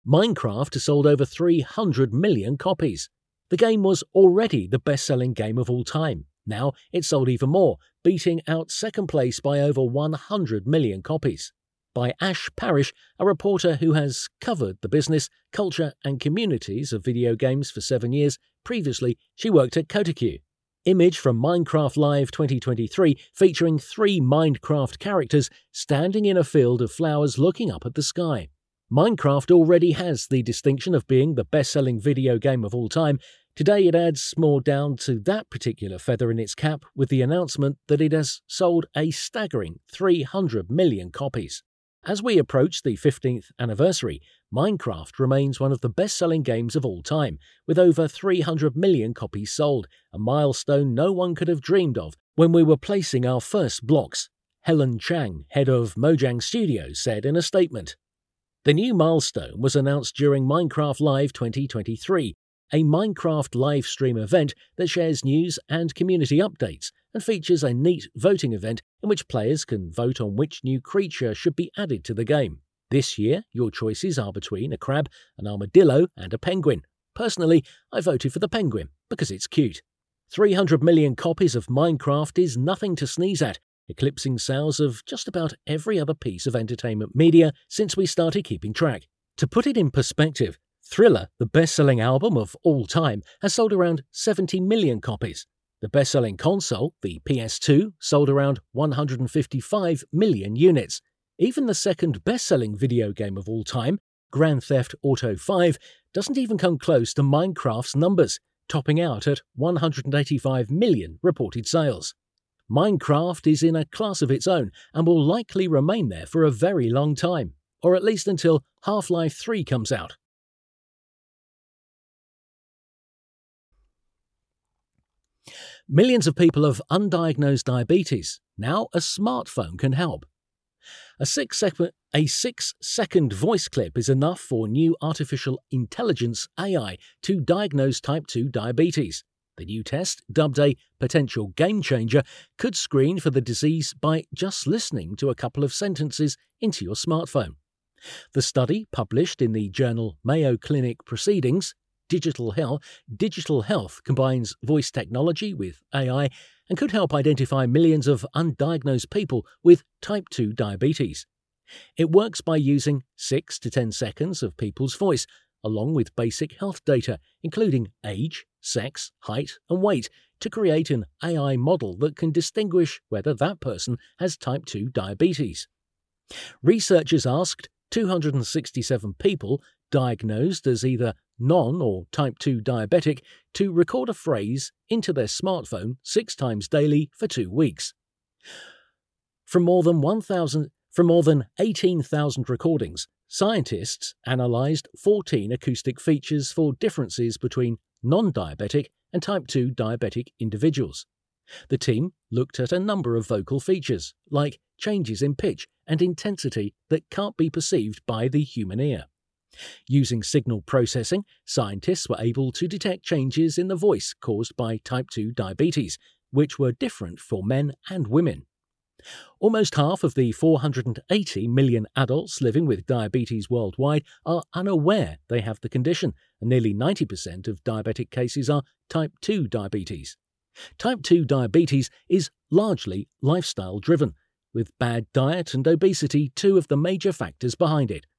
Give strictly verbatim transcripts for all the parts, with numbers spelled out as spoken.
Minecraft has sold over three hundred million copies. The game was already the best-selling game of all time. Now it's sold even more, beating out second place by over one hundred million copies. By Ash Parrish, a reporter who has covered the business, culture and communities of video games for seven years. Previously, she worked at Kotaku. Image from Minecraft Live twenty twenty-three featuring three Minecraft characters standing in a field of flowers looking up at the sky. Minecraft already has the distinction of being the best-selling video game of all time. Today it adds more down to that particular feather in its cap with the announcement that it has sold a staggering three hundred million copies. As we approach the fifteenth anniversary, Minecraft remains one of the best-selling games of all time, with over three hundred million copies sold, a milestone no one could have dreamed of when we were placing our first blocks. Helen Chang, head of Mojang Studios, said in a statement. The new milestone was announced during Minecraft Live twenty twenty-three, a Minecraft live stream event that shares news and community updates and features a neat voting event in which players can vote on which new creature should be added to the game. This year, your choices are between a crab, an armadillo and a penguin. Personally, I voted for the penguin because it's cute. three hundred million copies of Minecraft is nothing to sneeze at, eclipsing sales of just about every other piece of entertainment media since we started keeping track. To put it in perspective, Thriller, the best-selling album of all time, has sold around seventy million copies. The best-selling console, the P S two, sold around one hundred fifty-five million units. Even the second best-selling video game of all time, Grand Theft Auto five, doesn't even come close to Minecraft's numbers, topping out at one hundred eighty-five million reported sales. Minecraft is in a class of its own and will likely remain there for a very long time, or at least until Half-Life three comes out. Millions of people have undiagnosed diabetes. Now a smartphone can help. A six-second a six-second voice clip is enough for new artificial intelligence A I to diagnose type two diabetes. The new test, dubbed a potential game changer, could screen for the disease by just listening to a couple of sentences into your smartphone. The study, published in the journal Mayo Clinic Proceedings, Digital Health, Digital Health combines voice technology with A I and could help identify millions of undiagnosed people with type two diabetes. It works by using six to ten seconds of people's voice, along with basic health data, including age, sex, height, and weight, to create an A I model that can distinguish whether that person has type two diabetes. Researchers asked two hundred sixty-seven people diagnosed as either non- or type two diabetic to record a phrase into their smartphone six times daily for two weeks. From more than one thousand, from more than eighteen thousand recordings, scientists analysed fourteen acoustic features for differences between non-diabetic and type two diabetic individuals. The team looked at a number of vocal features, like changes in pitch and intensity that can't be perceived by the human ear. Using signal processing, scientists were able to detect changes in the voice caused by type two diabetes, which were different for men and women. Almost half of the four hundred eighty million adults living with diabetes worldwide are unaware they have the condition, and nearly ninety percent of diabetic cases are type two diabetes. Type two diabetes is largely lifestyle-driven, with bad diet and obesity two of the major factors behind it.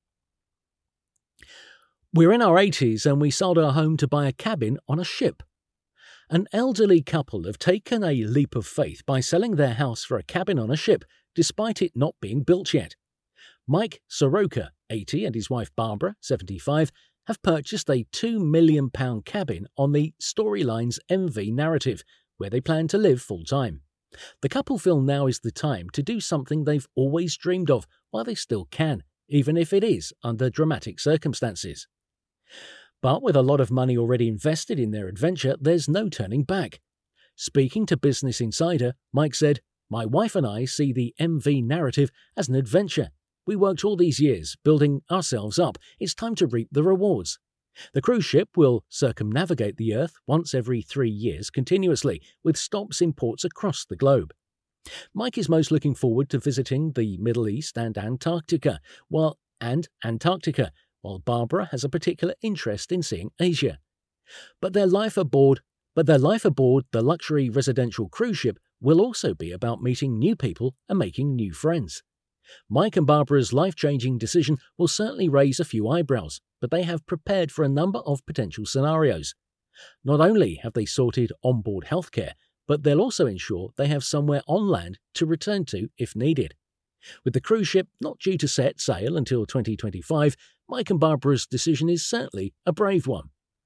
We're in our eighties and we sold our home to buy a cabin on a ship. An elderly couple have taken a leap of faith by selling their house for a cabin on a ship, despite it not being built yet. Mike Soroka, eighty, and his wife Barbara, seventy-five, have purchased a two million pounds cabin on the Storylines M V narrative, where they plan to live full-time. The couple feel now is the time to do something they've always dreamed of while they still can, even if it is under dramatic circumstances. But with a lot of money already invested in their adventure, there's no turning back. Speaking to Business Insider, Mike said, "My wife and I see the M V narrative as an adventure. We worked all these years building ourselves up. It's time to reap the rewards. The cruise ship will circumnavigate the Earth once every three years continuously, with stops in ports across the globe." Mike is most looking forward to visiting the Middle East and Antarctica, while and Antarctica, while Barbara has a particular interest in seeing Asia. But their life aboard, but their life aboard the luxury residential cruise ship will also be about meeting new people and making new friends. Mike and Barbara's life-changing decision will certainly raise a few eyebrows, but they have prepared for a number of potential scenarios. Not only have they sorted onboard healthcare, but they'll also ensure they have somewhere on land to return to if needed. With the cruise ship not due to set sail until twenty twenty-five, Mike and Barbara's decision is certainly a brave one.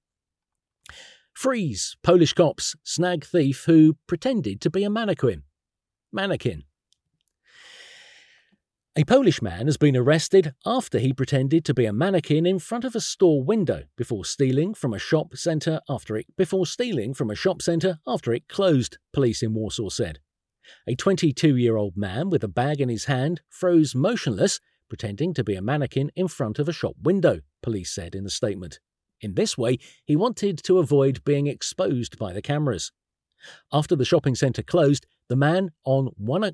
Freeze! Polish cops snag thief who pretended to be a mannequin. Mannequin. A Polish man has been arrested after he pretended to be a mannequin in front of a store window before stealing from a shop centre after it before stealing from a shop centre after it closed, police in Warsaw said. A twenty-two-year-old man with a bag in his hand froze motionless, pretending to be a mannequin in front of a shop window, police said in the statement. In this way, he wanted to avoid being exposed by the cameras. After the shopping centre closed, the man on one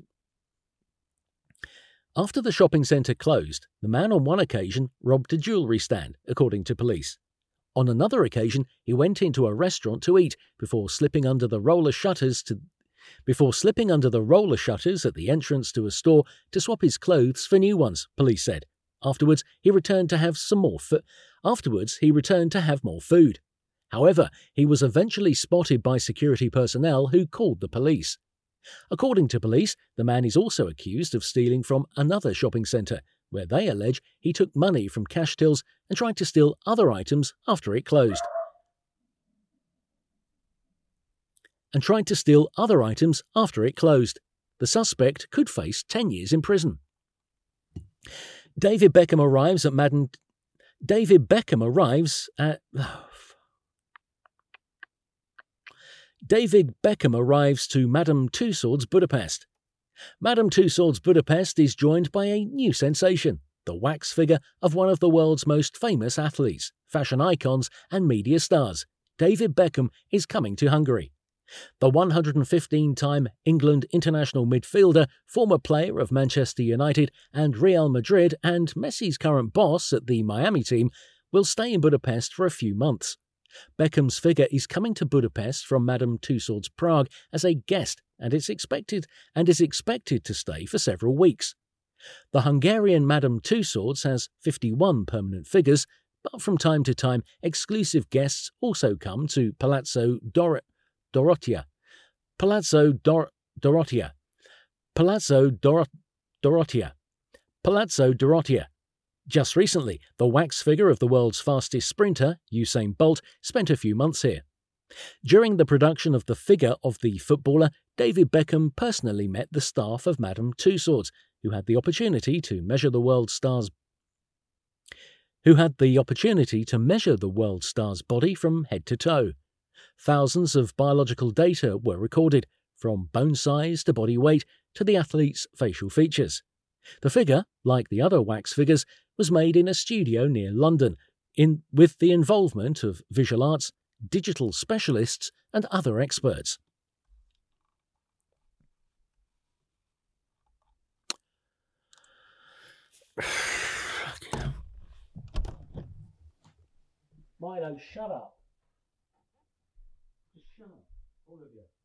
After the shopping centre closed, the man on one occasion robbed a jewellery stand, according to police. On another occasion, he went into a restaurant to eat before slipping under the roller shutters to before slipping under the roller shutters at the entrance to a store to swap his clothes for new ones, police said. Afterwards, he returned to have some more fu- Afterwards, he returned to have more food. However, he was eventually spotted by security personnel who called the police. According to police, the man is also accused of stealing from another shopping centre, where they allege he took money from cash tills and tried to steal other items after it closed. And tried to steal other items after it closed. The suspect could face ten years in prison. David Beckham arrives at Madden. David Beckham arrives at. Oh, David Beckham arrives to Madame Tussauds Budapest. Madame Tussauds Budapest is joined by a new sensation, the wax figure of one of the world's most famous athletes, fashion icons and media stars. David Beckham is coming to Hungary. The one hundred fifteen-time England international midfielder, former player of Manchester United and Real Madrid and Messi's current boss at the Miami team, will stay in Budapest for a few months. Beckham's figure is coming to Budapest from Madame Tussauds Prague as a guest and is expected and is expected to stay for several weeks. The Hungarian Madame Tussauds has fifty-one permanent figures, but from time to time exclusive guests also come to Palazzo Dor- Dorotea. Palazzo Dor- Dorotea. Palazzo Dor- Dorotea. Palazzo Dorotea. Just recently, the wax figure of the world's fastest sprinter, Usain Bolt, spent a few months here. During the production of the figure of the footballer, David Beckham personally met the staff of Madame Tussauds, who had the opportunity to measure the world star's who had the opportunity to measure the world star's body from head to toe. Thousands of biological data were recorded, from bone size to body weight to the athlete's facial features. The figure, like the other wax figures, was made in a studio near London, in with the involvement of visual arts, digital specialists and other experts. Milo, shut up. Just shut up, all of you.